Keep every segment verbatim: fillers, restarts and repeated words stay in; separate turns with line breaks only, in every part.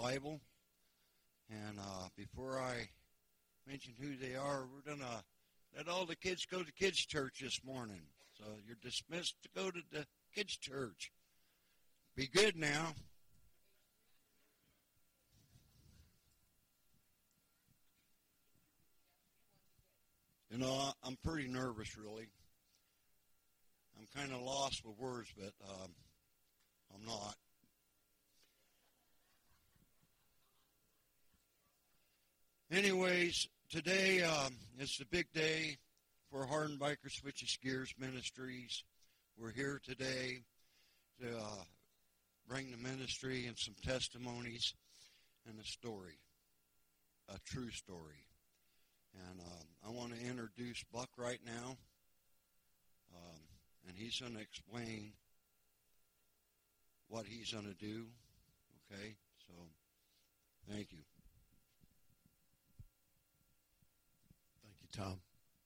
Bible. And uh, before I mention who they are, we're going to let all the kids go to kids' church this morning. So you're dismissed to go to the kids' church. Be good now. You know, I'm pretty nervous, really. I'm kind of lost with words, but um, I'm not. Anyways, today um, is the big day for Hardened Biker Switches Gears Ministries. We're here today to uh, bring the ministry and some testimonies and a story, a true story. And um, I want to introduce Buck right now, um, and he's going to explain what he's going to do, okay? So, thank you.
Thank you, Tom.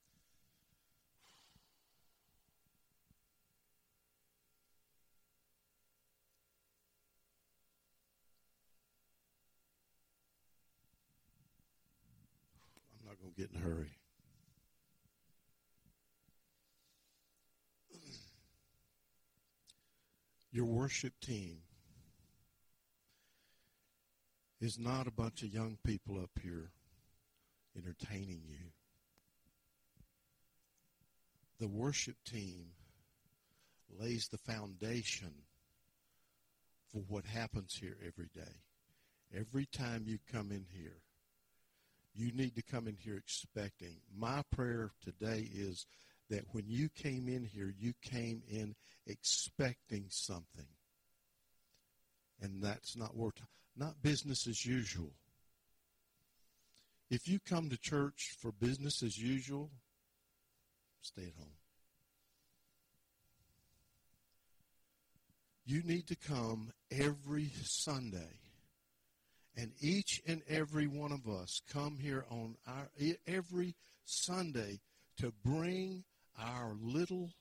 I'm not going to get in a hurry. Your worship team is not a bunch of young people up here entertaining you. The worship team lays the foundation for what happens here every day. Every time you come in here, you need to come in here expecting. My prayer today is that when you came in here, you came in expecting something. And that's not worth, not business as usual. If you come to church for business as usual, stay at home. You need to come every Sunday. And each and every one of us come here on our every Sunday to bring our little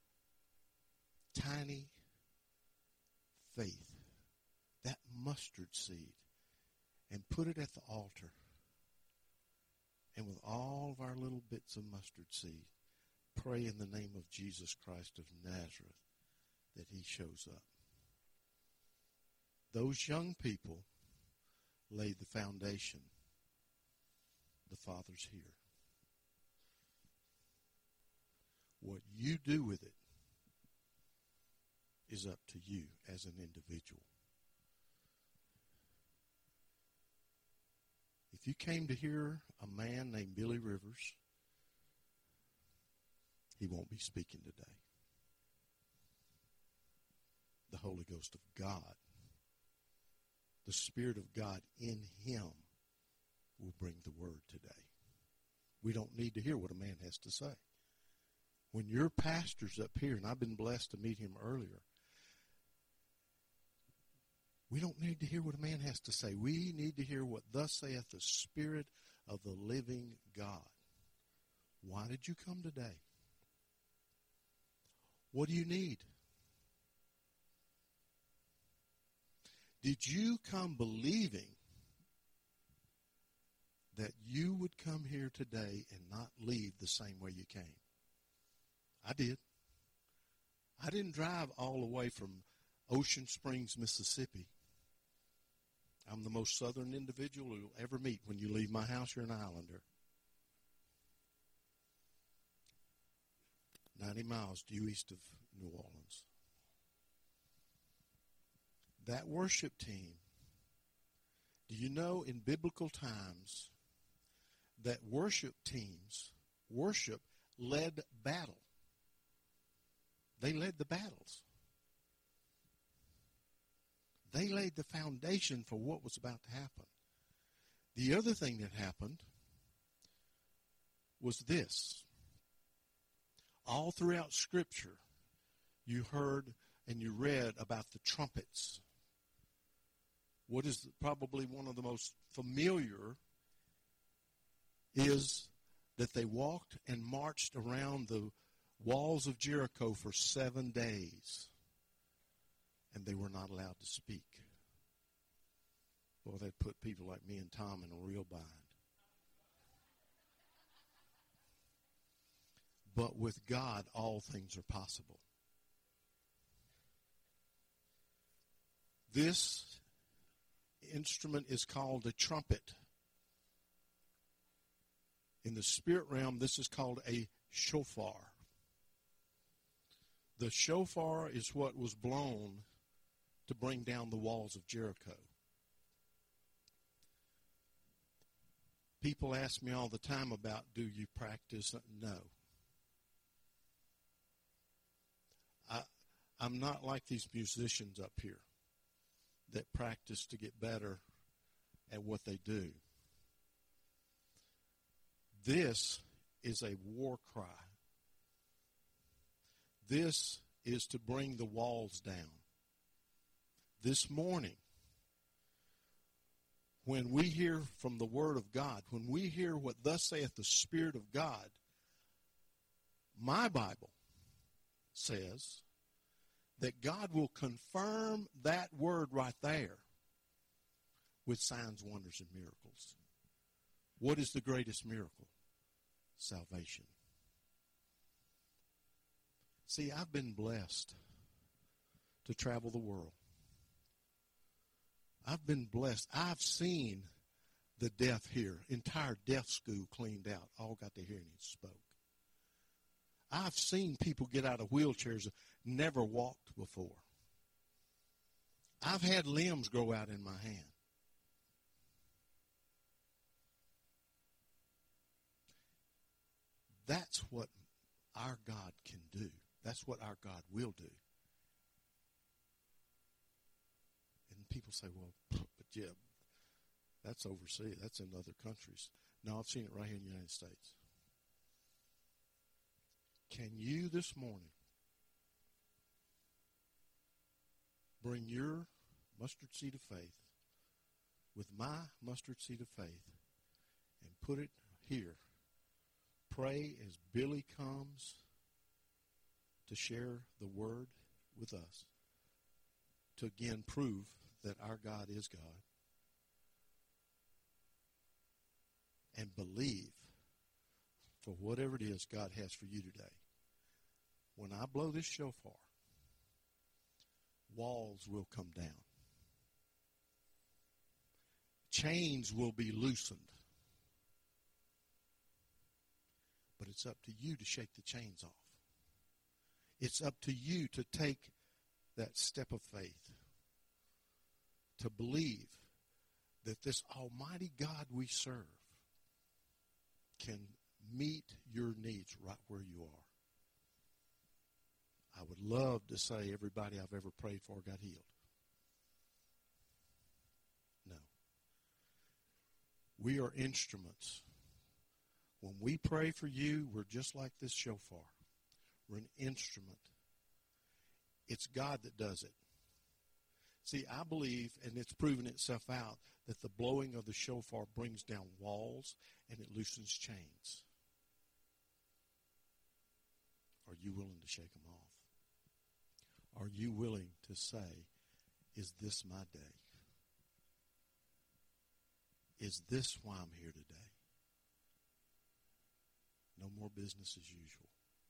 tiny faith, that mustard seed, and put it at the altar. And with all of our little bits of mustard seed, pray in the name of Jesus Christ of Nazareth that he shows up. Those young people laid the foundation. The Father's here. What you do with it is up to you as an individual. If you came to hear a man named Billy Rivers, he won't be speaking today. The Holy Ghost of God, the Spirit of God in him, will bring the word today. We don't need to hear what a man has to say. When your pastor's up here, and I've been blessed to meet him earlier, we don't need to hear what a man has to say. We need to hear what thus saith the Spirit of the living God. Why did you come today? What do you need? Did you come believing that you would come here today and not leave the same way you came? I did. I didn't drive all the way from Ocean Springs, Mississippi. I'm the most southern individual you'll ever meet. When you leave my house, you're an islander. ninety miles due east of New Orleans. That worship team, do you know in biblical times that worship teams, worship led battle? They led the battles. They laid the foundation for what was about to happen. The other thing that happened was this. All throughout Scripture, you heard and you read about the trumpets. What is probably one of the most familiar is that they walked and marched around the walls of Jericho for seven days, and they were not allowed to speak. Well, that put people like me and Tom in a real bind. But with God, all things are possible. This instrument is called a trumpet. In the spirit realm, this is called a shofar. The shofar is what was blown to bring down the walls of Jericho. People ask me all the time about, do you practice? No. I, I'm not like these musicians up here that practice to get better at what they do. This is a war cry. This is to bring the walls down. This morning, when we hear from the Word of God, when we hear what thus saith the Spirit of God, my Bible says that God will confirm that word right there with signs, wonders, and miracles. What is the greatest miracle? Salvation. See, I've been blessed to travel the world. I've been blessed. I've seen the deaf here, entire deaf school cleaned out, all got their hearing aids, spoke. I've seen people get out of wheelchairs never walked before. I've had limbs grow out in my hand. That's what our God can do. That's what our God will do. And people say, well, but yeah, that's overseas. That's in other countries. No, I've seen it right here in the United States. Can you this morning bring your mustard seed of faith with my mustard seed of faith and put it here? Pray as Billy comes to share the word with us to again prove that our God is God, and believe for whatever it is God has for you today. When I blow this shofar, walls will come down. Chains will be loosened. But it's up to you to shake the chains off. It's up to you to take that step of faith, to believe that this almighty God we serve can meet your needs right where you are. I would love to say everybody I've ever prayed for got healed. No. We are instruments. When we pray for you, we're just like this shofar. We're an instrument. It's God that does it. See, I believe, and it's proven itself out, that the blowing of the shofar brings down walls and it loosens chains. Are you willing to shake them off? Are you willing to say, is this my day? Is this why I'm here today? No more business as usual.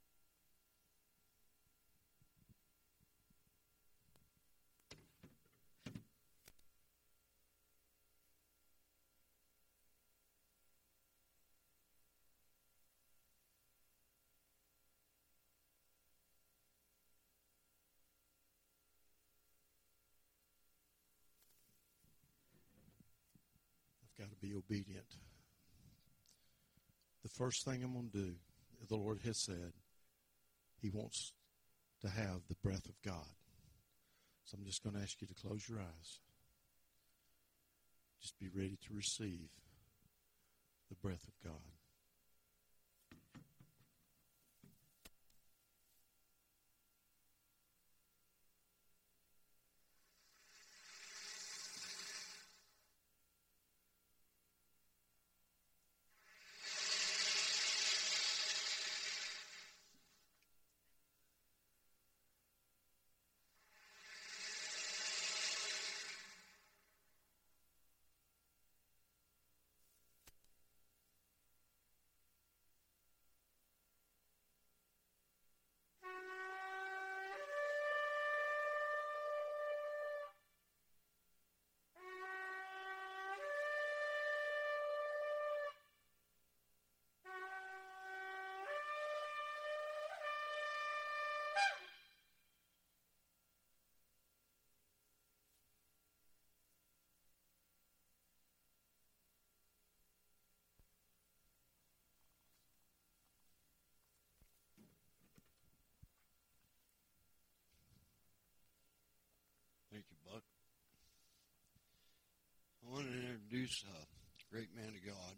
I've got to be obedient. The first thing I'm going to do, the Lord has said, He wants to have the breath of God. So I'm just going to ask you to close your eyes. Just be ready to receive the breath of God.
introduce a great man of God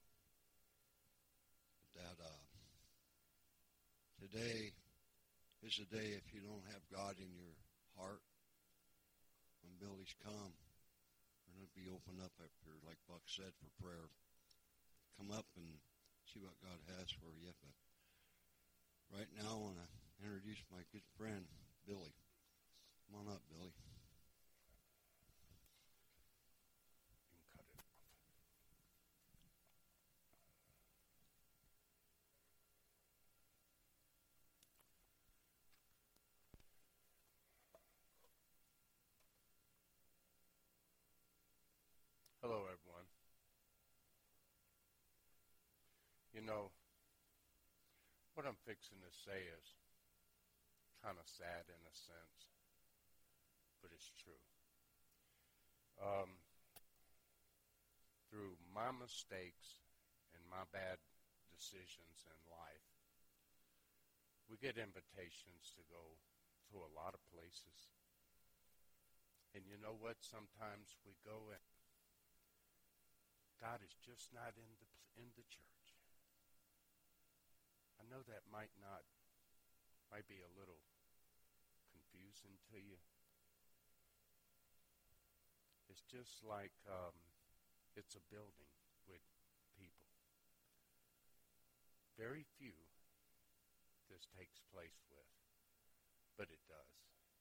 that uh, today is a day if you don't have God in your heart. When Billy's come, we're going to be open up after, like Buck said, for prayer. Come up and see what God has for you. But right now I want to introduce my good friend, Billy. Come on up, Billy.
Hello, everyone. You know, what I'm fixing to say is kind of sad in a sense, but it's true. Um, through my mistakes and my bad decisions in life, we get invitations to go to a lot of places. And you know what? Sometimes we go and God is just not in the in the church. I know that might not, might be a little confusing to you. It's just like um, it's a building with people. Very few this takes place with, but it does.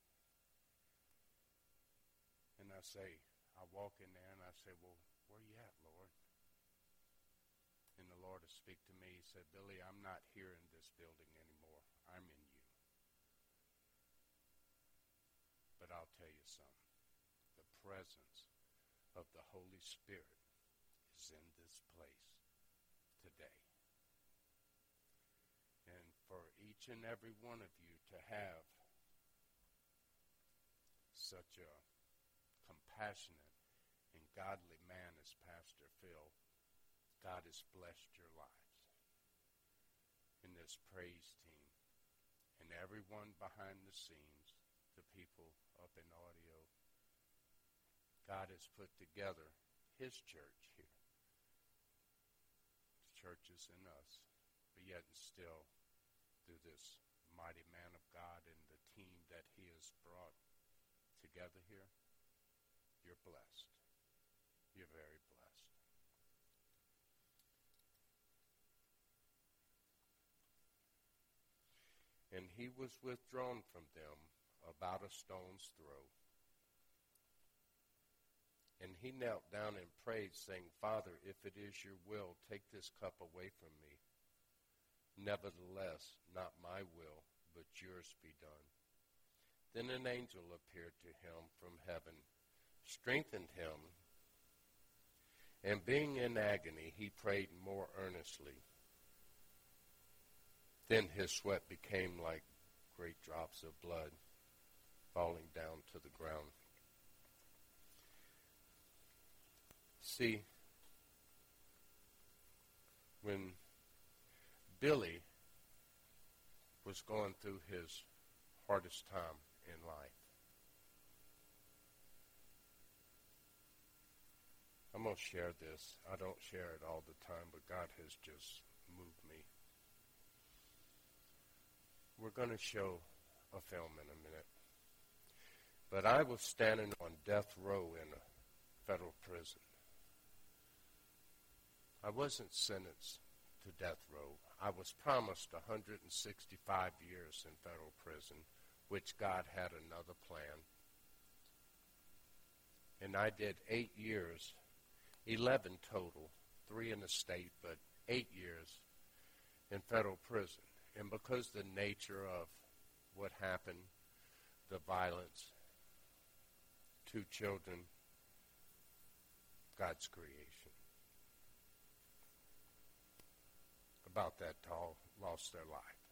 And I say, I walk in there and I say, well, where you at, Lord? And the Lord will speak to me. He said, Billy, I'm not here in this building anymore. I'm in you. But I'll tell you something. The presence of the Holy Spirit is in this place today. And for each and every one of you to have such a compassionate and godly man as Pastor Phil, God has blessed your lives. In this praise team and everyone behind the scenes, the people up in audio, God has put together his church here. The church is in us, but yet and still, through this mighty man of God and the team that he has brought together here, you're blessed. You're very blessed. And he was withdrawn from them about a stone's throw. And he knelt down and prayed, saying, Father, if it is your will, take this cup away from me. Nevertheless, not my will, but yours be done. Then an angel appeared to him from heaven, strengthened him, and being in agony, he prayed more earnestly. Then his sweat became like great drops of blood falling down to the ground. See, when Billy was going through his hardest time in life, I'm going to share this. I don't share it all the time, but God has just moved me. We're going to show a film in a minute. But I was standing on death row in a federal prison. I wasn't sentenced to death row. I was promised one hundred sixty-five years in federal prison, which God had another plan. And I did eight years, eleven total, three in the state, but eight years in federal prison. And because the nature of what happened, the violence, two children, God's creation, about that tall, lost their life.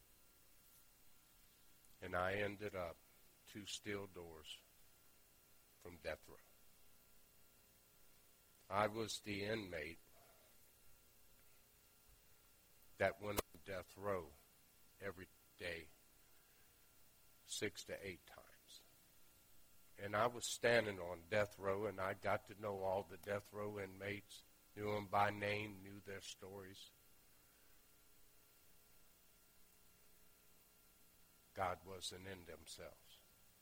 And I ended up two steel doors from death row. I was the inmate that went on death row every day, six to eight times. and I was standing on death row, and I got to know all the death row inmates, knew them by name, knew their stories. God wasn't in themselves.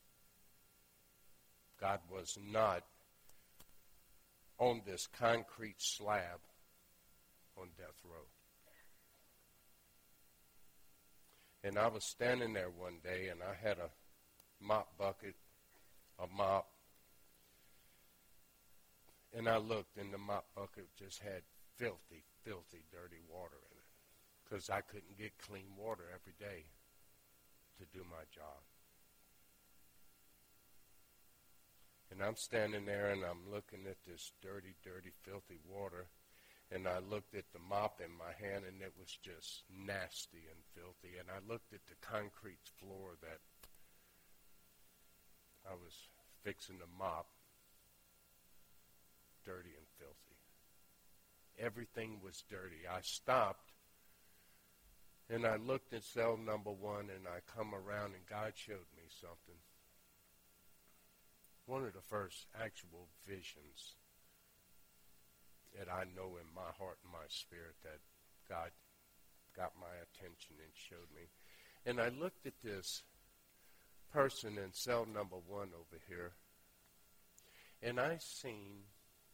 God was not on this concrete slab on death row. And I was standing there one day, and I had a mop bucket, a mop, and I looked, and the mop bucket just had filthy, filthy, dirty water in it, because I couldn't get clean water every day to do my job. And I'm standing there, and I'm looking at this dirty, dirty, filthy water, and I looked at the mop in my hand, and it was just nasty and filthy. And I looked at the concrete floor that I was fixing to mop, dirty and filthy. Everything was dirty. I stopped, and I looked at cell number one, and I come around, and God showed me something. One of the first actual visions that I know in my heart and my spirit that God got my attention and showed me. And I looked at this person in cell number one over here, and I seen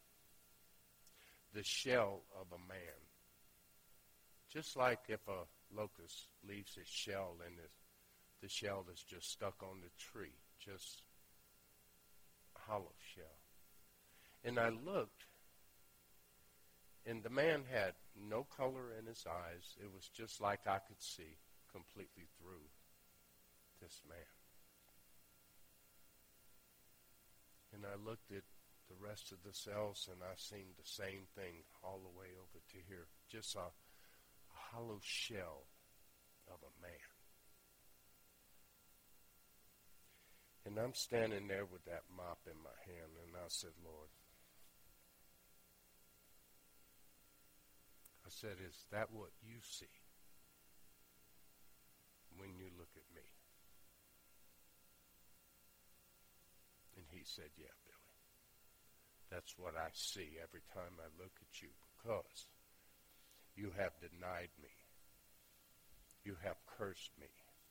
the shell of a man. Just like if a locust leaves its shell and the, the shell is just stuck on the tree, just a hollow shell. And I looked, and the man had no color in his eyes. It was just like I could see completely through this man. And I looked at the rest of the cells, and I seen the same thing all the way over to here. Just a, a hollow shell of a man. And I'm standing there with that mop in my hand, and I said, Lord, I said, is that what you see when you look at me? And he said, yeah, Billy. That's what I see every time I look at you, because you have denied me. You have cursed me.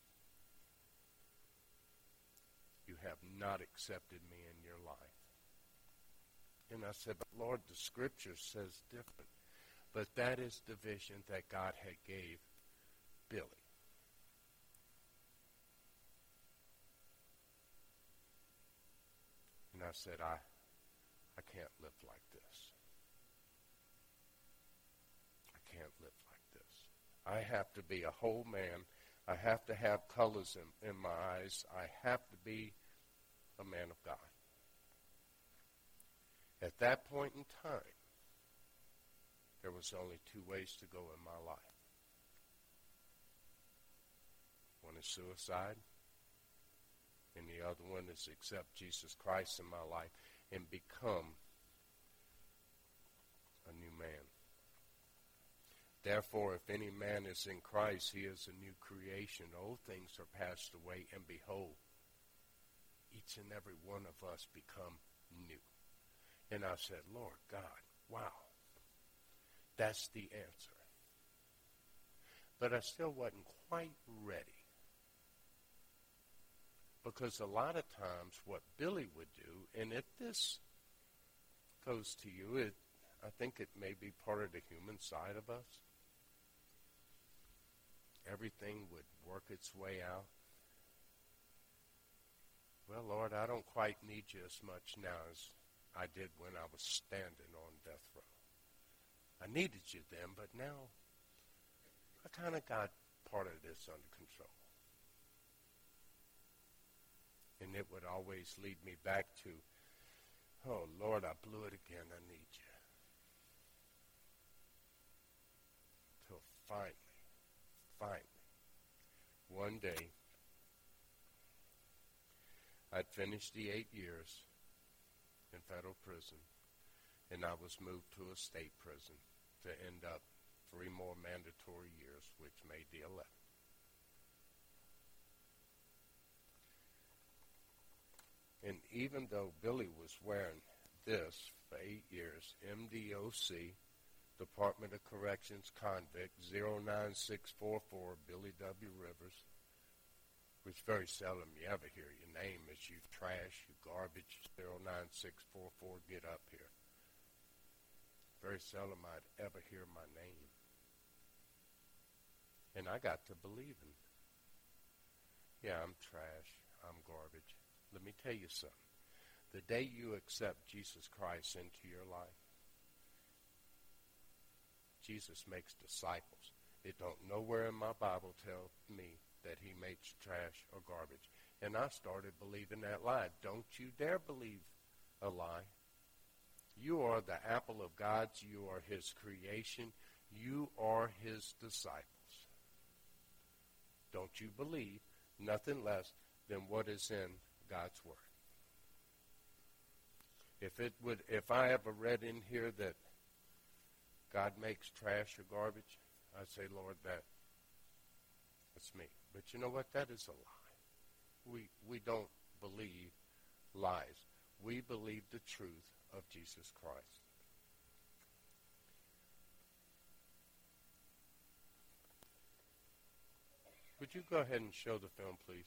You have not accepted me in your life. And I said, but Lord, the scripture says different. But that is the vision that God had gave Billy. And I said, I, I can't live like this. I can't live like this. I have to be a whole man. I have to have colors in, in my eyes. I have to be a man of God. At that point in time, there was only two ways to go in my life. One is suicide, and the other one is accept Jesus Christ in my life and become a new man. Therefore, if any man is in Christ, he is a new creation. Old things are passed away, and behold, each and every one of us become new. And I said, Lord God, wow. That's the answer. But I still wasn't quite ready. Because a lot of times what Billy would do, and if this goes to you, it, I think it may be part of the human side of us. Everything would work its way out. Well, Lord, I don't quite need you as much now as I did when I was standing on death row. I needed you then, but now I kind of got part of this under control. And it would always lead me back to, oh, Lord, I blew it again. I need you. Till finally, finally, one day, I'd finished the eight years in federal prison, and I was moved to a state prison to end up three more mandatory years, which made the eleven. And even though Billy was wearing this for eight years, M D O C, Department of Corrections convict, zero nine six four four, Billy W. Rivers, which very seldom you ever hear your name as you trash, you garbage, zero nine six four four, get up here. Very seldom I'd ever hear my name. And I got to believing. Yeah, I'm trash. I'm garbage. Let me tell you something. The day you accept Jesus Christ into your life, Jesus makes disciples. It don't nowhere in my Bible tell me that he makes trash or garbage. And I started believing that lie. Don't you dare believe a lie. You are the apple of God's. You are his creation. You are his disciples. Don't you believe nothing less than what is in God's word. If it would, if I ever read in here that God makes trash or garbage, I'd say, Lord, that that's me. But you know what? That is a lie. We we don't believe lies. We believe the truth of Jesus Christ. Would you go ahead and show the film, please?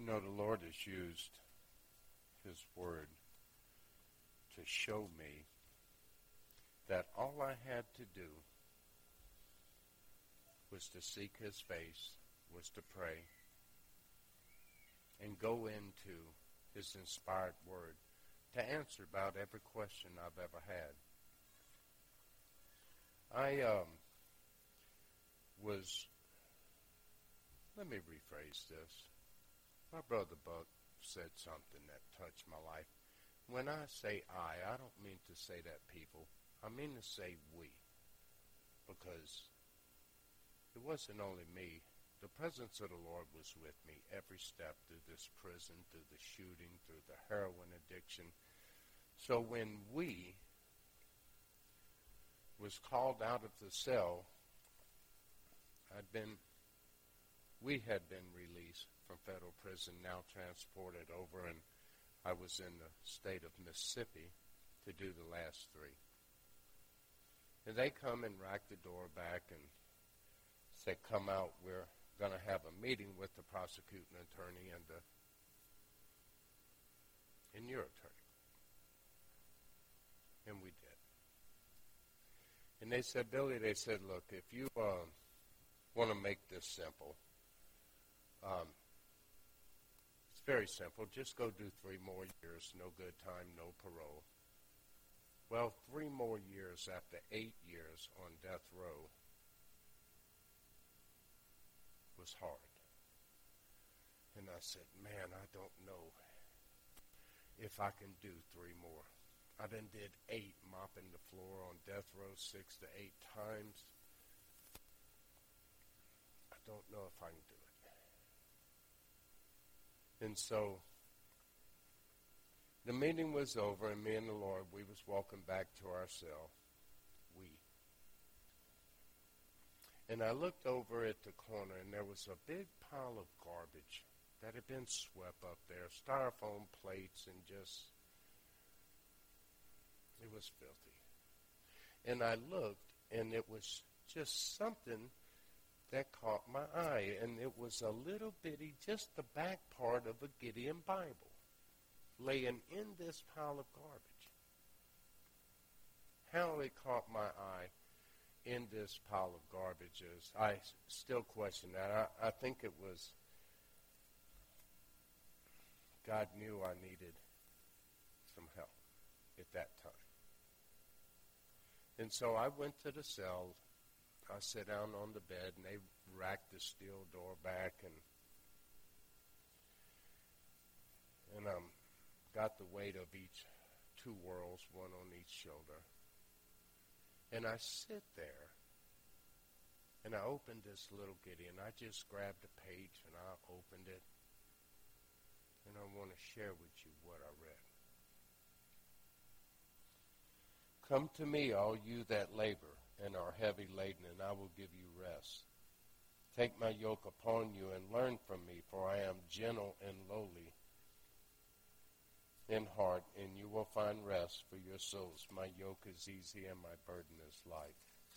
You know, the Lord has used His Word to show me that all I had to do was to seek His face, was to pray, and go into His inspired Word to answer about every question I've ever had. I um, was, let me rephrase this. My brother Buck said something that touched my life. When I say I, I don't mean to say that people. I mean to say we. Because it wasn't only me. The presence of the Lord was with me every step through this prison, through the shooting, through the heroin addiction. So when we was called out of the cell, I'd been, we had been released from federal prison, now transported over, and I was in the state of Mississippi to do the last three. And they come and rack the door back and say, come out, we're going to have a meeting with the prosecuting attorney and the and your attorney. And we did. And they said, Billy, they said, look, if you uh, want to make this simple, um, it's very simple. Just go do three more years, no good time, no parole. Well, three more years after eight years on death row was hard. And I said, man, I don't know if I can do three more. I done did eight mopping the floor on death row six to eight times. I don't know if I can do it. And so the meeting was over, and me and the Lord, we was walking back to our cell. We. And I looked over at the corner, and there was a big pile of garbage that had been swept up there, styrofoam plates, and just, it was filthy. And I looked, and it was just something that caught my eye, and it was a little bitty, just the back part of a Gideon Bible, laying in this pile of garbage. How it caught my eye in this pile of garbage is, I still question that. I, I think it was God knew I needed some help at that time. And so I went to the cell. I sat down on the bed, and they racked the steel door back and and um, got the weight of each two worlds, one on each shoulder. And I sit there, and I opened this little Gideon. I just grabbed a page, and I opened it, and I want to share with you what I read. Come to me, all you that labor and are heavy laden, and I will give you rest. Take my yoke upon you and learn from me, for I am gentle and lowly in heart, and you will find rest for your souls. My yoke is easy and my burden is light.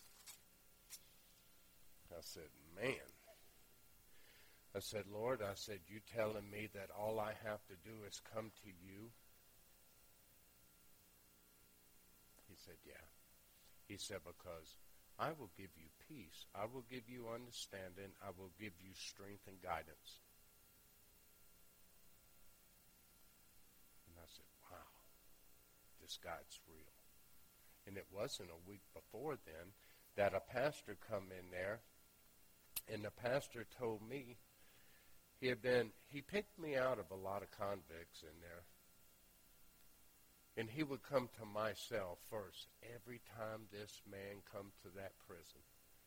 I said, man. I said, Lord, I said, you telling me that all I have to do is come to you? He said, yeah. He said, because I will give you peace. I will give you understanding. I will give you strength and guidance. And I said, wow, this God's real. And it wasn't a week before then that a pastor come in there, and the pastor told me he had been, he picked me out of a lot of convicts in there. And he would come to my cell first every time this man come to that prison.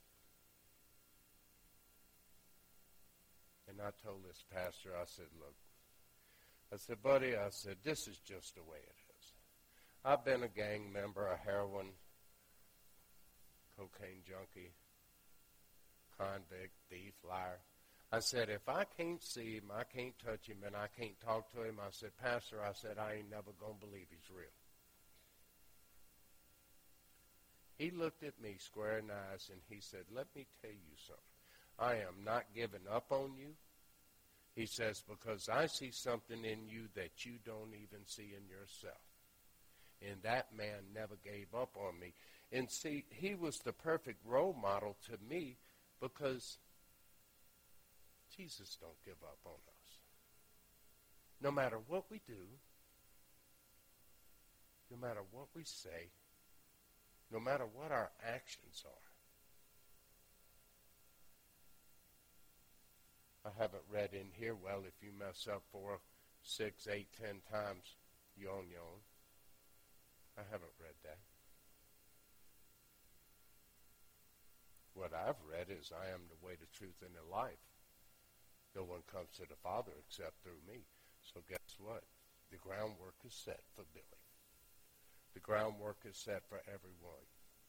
And I told this pastor, I said, look, I said, buddy, I said, this is just the way it is. I've been a gang member, a heroin, cocaine junkie, convict, thief, liar. I said, if I can't see him, I can't touch him, and I can't talk to him, I said, Pastor, I said, I ain't never going to believe he's real. He looked at me square in the eyes, and he said, let me tell you something. I am not giving up on you. He says, because I see something in you that you don't even see in yourself. And that man never gave up on me. And see, he was the perfect role model to me because Jesus don't give up on us. No matter what we do, no matter what we say, no matter what our actions are. I haven't read in here, well, if you mess up four, six, eight, ten times, you're on your own. I haven't read that. What I've read is I am the way, the truth, and the life. No one comes to the Father except through me. So guess what? The groundwork is set for Billy. The groundwork is set for everyone.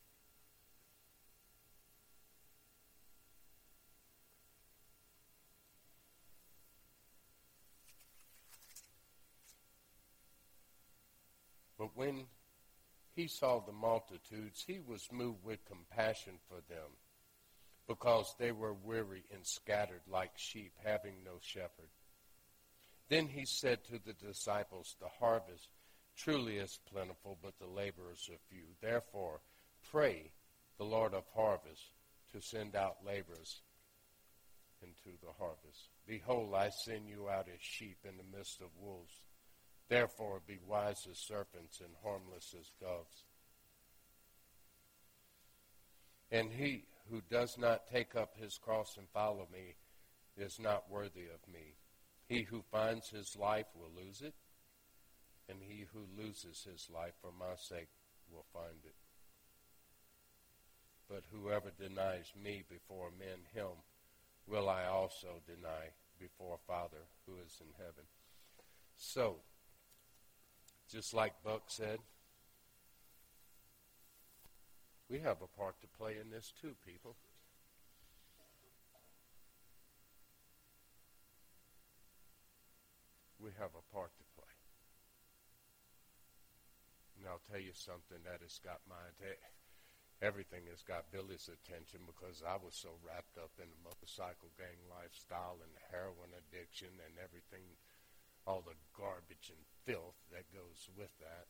But when he saw the multitudes, he was moved with compassion for them, because they were weary and scattered like sheep, having no shepherd. Then he said to the disciples, the harvest truly is plentiful, but the laborers are few. Therefore, pray the Lord of harvest to send out laborers into the harvest. Behold, I send you out as sheep in the midst of wolves. Therefore, be wise as serpents and harmless as doves. And he who does not take up his cross and follow me is not worthy of me. He who finds his life will lose it, and he who loses his life for my sake will find it. But whoever denies me before men, him will I also deny before Father who is in heaven. So, just like Buck said, we have a part to play in this too, people. We have a part to play. And I'll tell you something that has got my attention. Everything has got Billy's attention because I was so wrapped up in the motorcycle gang lifestyle and the heroin addiction and everything, all the garbage and filth that goes with that.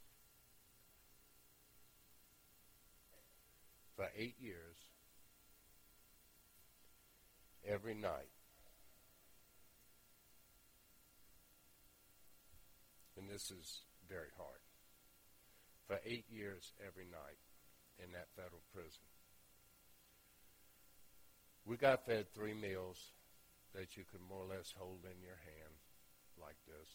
For eight years, every night, and this is very hard, for eight years every night in that federal prison, we got fed three meals that you could more or less hold in your hand like this.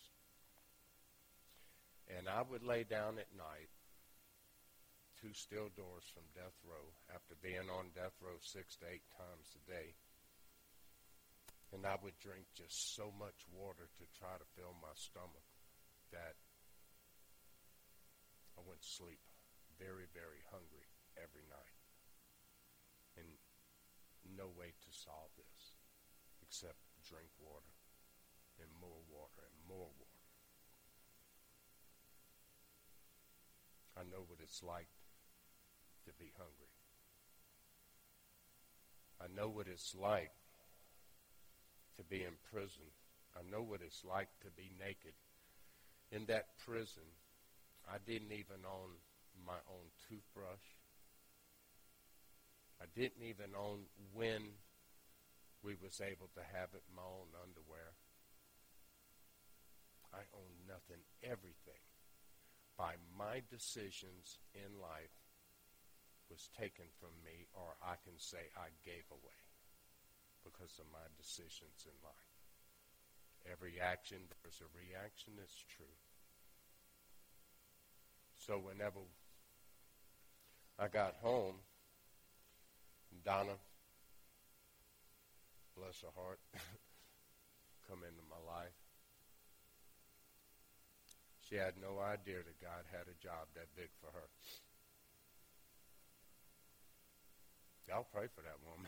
And I would lay down at night, two steel doors from death row, after being on death row six to eight times a day. And I would drink just so much water to try to fill my stomach that I went to sleep very, very hungry every night. And no way to solve this except drink water and more water and more water. I know what it's like to be hungry. I know what it's like to be in prison. I know what it's like to be naked. In that prison, I didn't even own my own toothbrush. I didn't even own when we was able to have it, my own underwear. I owned nothing. Everything by my decisions in life was taken from me, or I can say I gave away because of my decisions in life. Every action, there's a reaction, it's true. So whenever I got home, Donna, bless her heart, come into my life. She had no idea that God had a job that big for her. Y'all pray for that woman.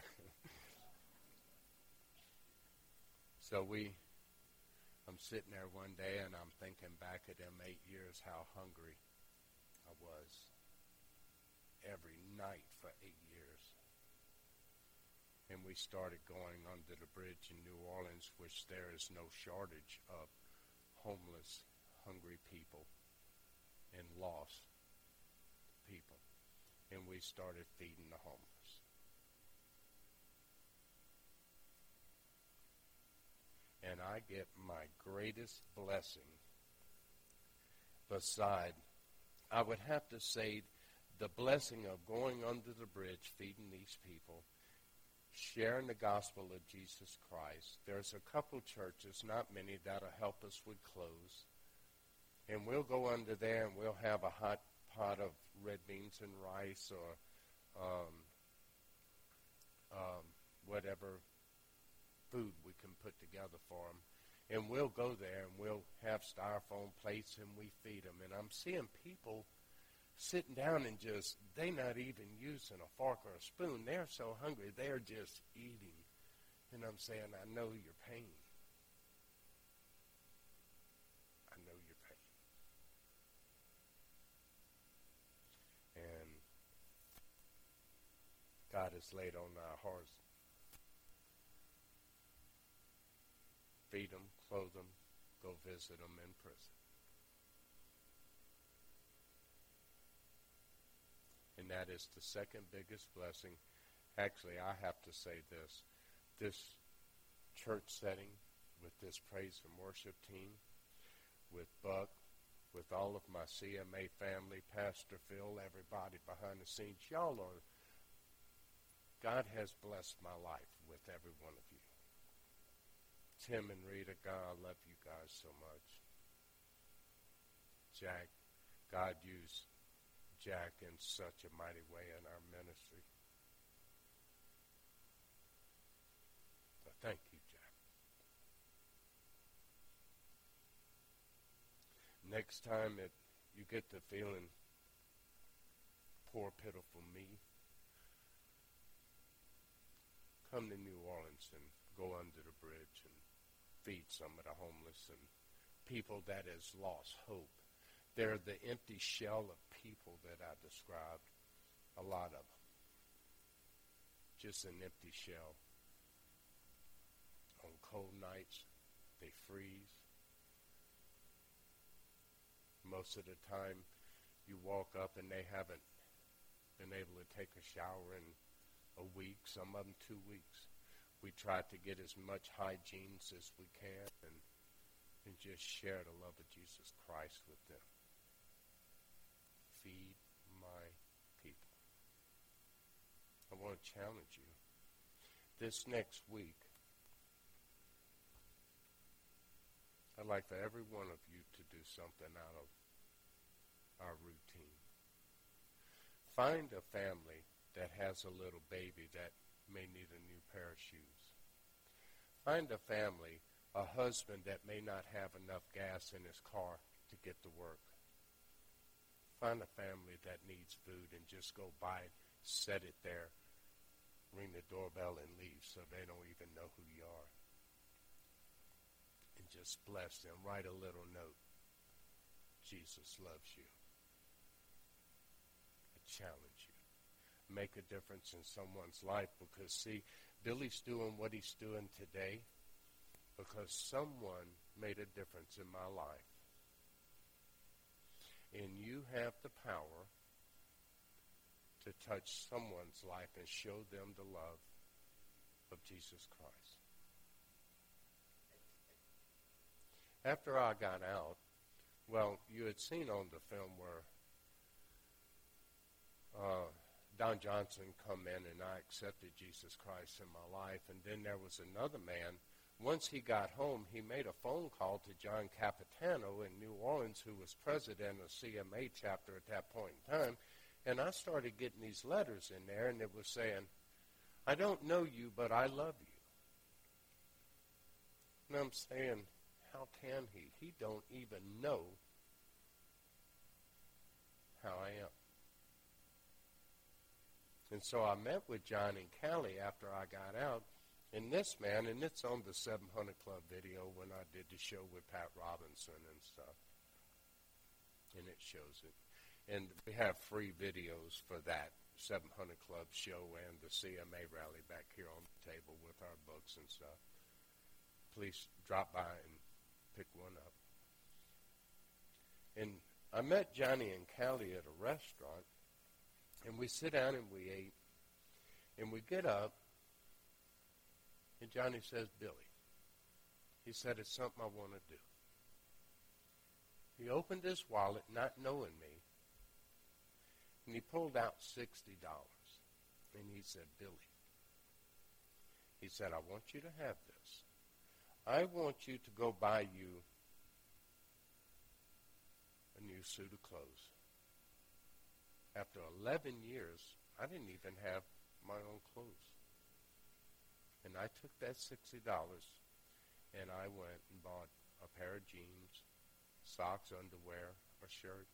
So we, I'm sitting there one day and I'm thinking back at them eight years, how hungry I was every night for eight years. And we we started going under the bridge in New Orleans, which there is no shortage of homeless, hungry people and lost people. And we started feeding the homeless. And I get my greatest blessing beside, I would have to say, the blessing of going under the bridge, feeding these people, sharing the gospel of Jesus Christ. There's a couple churches, not many, that'll help us with clothes. And we'll go under there and we'll have a hot pot of red beans and rice or um, um, whatever food we can put together for them. And we'll go there and we'll have styrofoam plates and we feed them. And I'm seeing people sitting down and just, they not even using a fork or a spoon. They're so hungry, they're just eating. And I'm saying, I know your pain. I know your pain. And God has laid on our hearts. Feed them, clothe them, go visit them in prison. And that is the second biggest blessing. Actually, I have to say this. This church setting with this praise and worship team, with Buck, with all of my C M A family, Pastor Phil, everybody behind the scenes, y'all are, God has blessed my life with every one of you. Tim and Rita, God, I love you guys so much. Jack, God used Jack in such a mighty way in our ministry. So thank you, Jack. Next time it, you get the feeling, poor, pitiful me, come to New Orleans and go under the bridge and feed some of the homeless and people that has lost hope. They're the empty shell of people that I described, a lot of them. Just an empty shell. On cold nights, they freeze. Most of the time, you walk up and they haven't been able to take a shower in a week, some of them two weeks. We try to get as much hygiene as we can and, and just share the love of Jesus Christ with them. Feed my people. I want to challenge you. This next week, I'd like for every one of you to do something out of our routine. Find a family that has a little baby that may need a new pair of shoes. Find a family, a husband that may not have enough gas in his car to get to work. Find a family that needs food and just go by it, set it there, ring the doorbell and leave so they don't even know who you are. And just bless them. Write a little note. Jesus loves you. I challenge you. Make a difference in someone's life because, see, Billy's doing what he's doing today because someone made a difference in my life. And you have the power to touch someone's life and show them the love of Jesus Christ. After I got out, well, you had seen on the film where uh, Don Johnson come in and I accepted Jesus Christ in my life. And then there was another man. Once he got home, he made a phone call to John Capitano in New Orleans, who was president of C M A chapter at that point in time. And I started getting these letters in there, and it was saying, I don't know you, but I love you. And I'm saying, how can he? He don't even know how I am. And so I met with John and Callie after I got out, and this man, and it's on the seven hundred Club video when I did the show with Pat Robinson and stuff, and it shows it. And we have free videos for that seven hundred Club show and the C M A rally back here on the table with our books and stuff. Please drop by and pick one up. And I met Johnny and Callie at a restaurant, and we sit down and we ate, and we get up, and Johnny says, Billy, he said, it's something I want to do. He opened his wallet, not knowing me, and he pulled out sixty dollars. And he said, Billy, he said, I want you to have this. I want you to go buy you a new suit of clothes. After eleven years, I didn't even have my own clothes. And I took that sixty dollars and I went and bought a pair of jeans, socks, underwear, a shirt.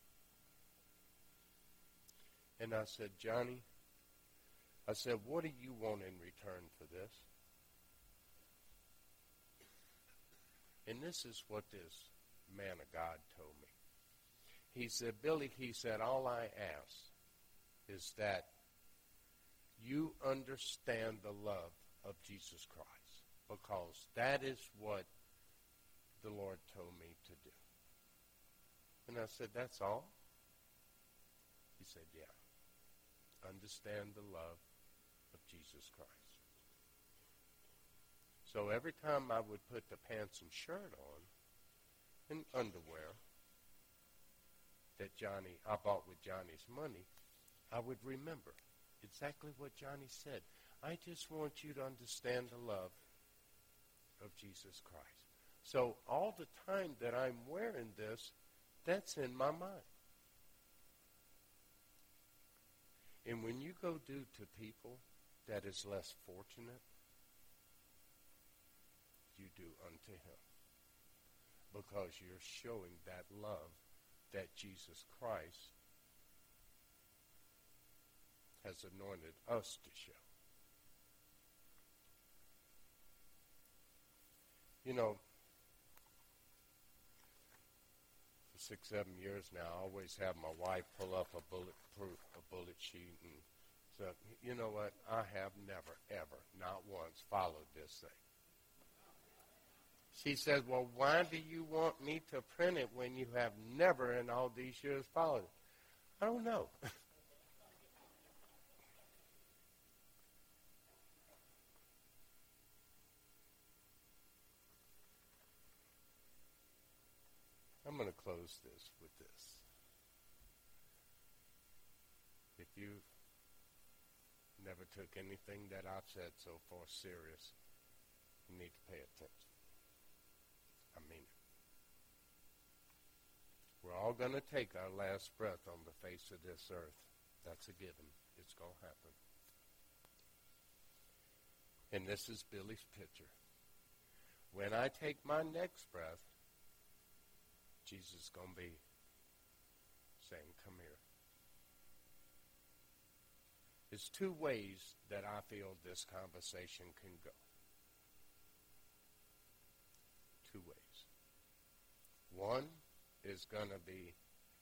And I said, Johnny, I said, what do you want in return for this? And this is what this man of God told me. He said, Billy, he said, all I ask is that you understand the love of Jesus Christ, because that is what the Lord told me to do. And I said, that's all? He said, yeah. Understand the love of Jesus Christ. So every time I would put the pants and shirt on and underwear that Johnny, I bought with Johnny's money, I would remember exactly what Johnny said. I just want you to understand the love of Jesus Christ. So all the time that I'm wearing this, that's in my mind. And when you go do to people that is less fortunate, you do unto him. Because you're showing that love that Jesus Christ has anointed us to show. You know, for six, seven years now, I always have my wife pull up a bulletproof, a bullet sheet, and so, you know what? I have never, ever, not once, followed this thing. She says, well, why do you want me to print it when you have never in all these years followed it? I don't know. I'm going to close this with this. If you never took anything that I've said so far serious, you need to pay attention. I mean it. We're all going to take our last breath on the face of this earth. That's a given. It's going to happen. And this is Billy's picture. When I take my next breath, Jesus is going to be saying, come here. There's two ways that I feel this conversation can go. Two ways. One is going to be,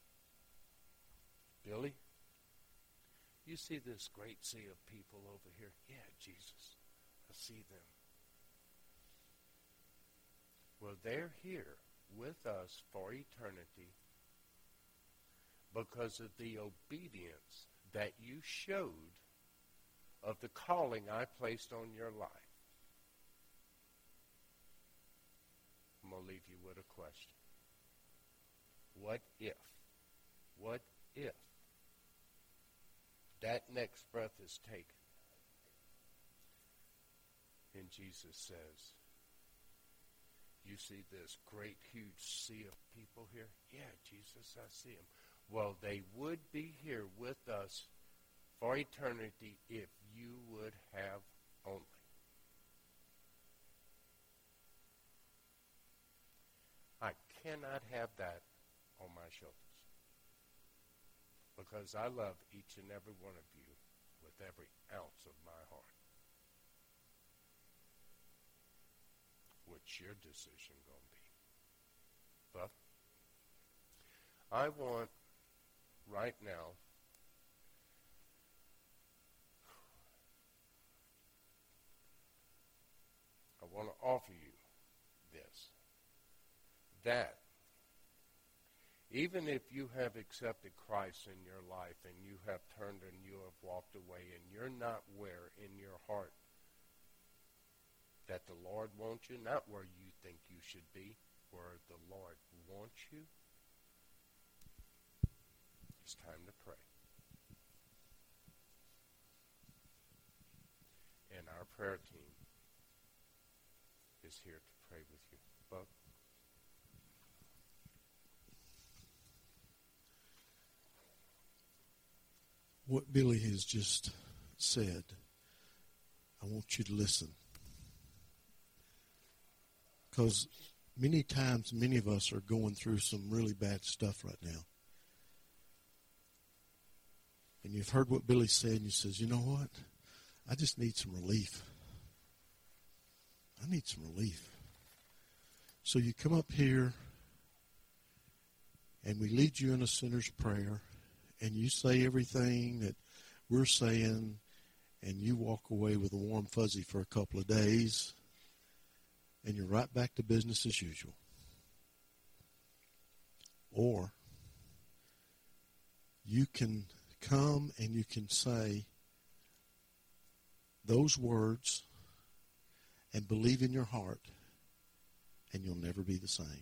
Billy, you see this great sea of people over here? Yeah, Jesus, I see them. Well, they're here with us for eternity because of the obedience that you showed of the calling I placed on your life. I'm going to leave you with a question. What if, what if that next breath is taken and Jesus says, you see this great, huge sea of people here? Yeah, Jesus, I see them. Well, they would be here with us for eternity if you would have only. I cannot have that on my shoulders because I love each and every one of you with every ounce of my heart. What's your decision going to be? But I want right now I want to offer you this. That even if you have accepted Christ in your life and you have turned and you have walked away and you're not where in your heart that the Lord wants you, not where you think you should be, where the Lord wants you, it's time to pray. And our prayer team is here to pray with you. Buck?
What Billy has just said, I want you to listen. Because many times, many of us are going through some really bad stuff right now. And you've heard what Billy said, and you says, you know what? I just need some relief. I need some relief. So you come up here, and we lead you in a sinner's prayer, and you say everything that we're saying, and you walk away with a warm fuzzy for a couple of days, and you're right back to business as usual. Or you can come and you can say those words and believe in your heart, and you'll never be the same.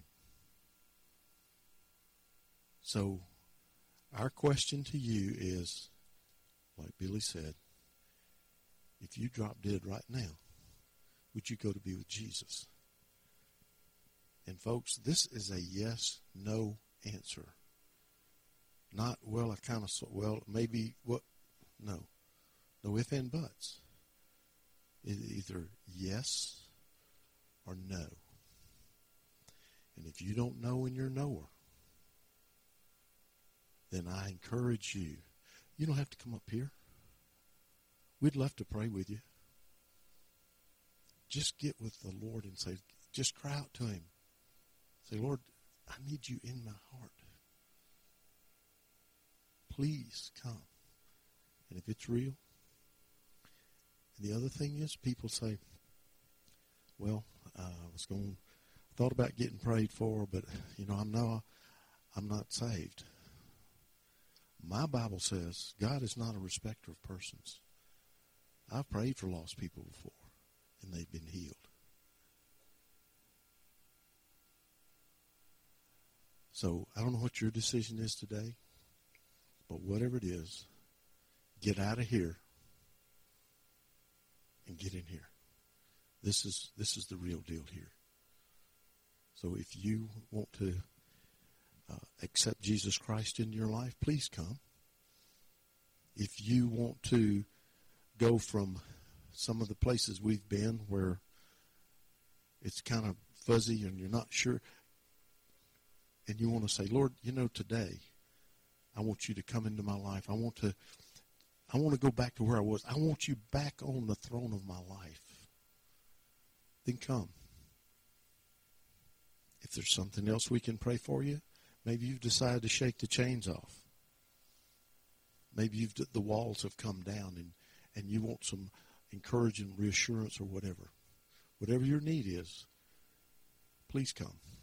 So our question to you is, like Billy said, if you drop dead right now, would you go to be with Jesus? And folks, this is a yes, no answer. Not, well, I kind of, well, maybe, what? No. No ifs and buts. It's either yes or no. And if you don't know and you're knower, then I encourage you. You don't have to come up here. We'd love to pray with you. Just get with the Lord and say, just cry out to Him. Say, Lord, I need you in my heart. Please come. And if it's real. And the other thing is, people say, well, uh, I was going, thought about getting prayed for, but, you know, I know I'm not saved. My Bible says God is not a respecter of persons. I've prayed for lost people before, and they've been healed. So I don't know what your decision is today, but whatever it is, get out of here and get in here. This is this is the real deal here. So if you want to uh, accept Jesus Christ in your life, please come. If you want to go from some of the places we've been where it's kind of fuzzy and you're not sure, and you want to say, Lord, you know, today I want you to come into my life. I want to I want to go back to where I was. I want you back on the throne of my life. Then come. If there's something else we can pray for you, maybe you've decided to shake the chains off. Maybe you've the walls have come down and, and you want some encouraging reassurance or whatever. Whatever your need is, please come.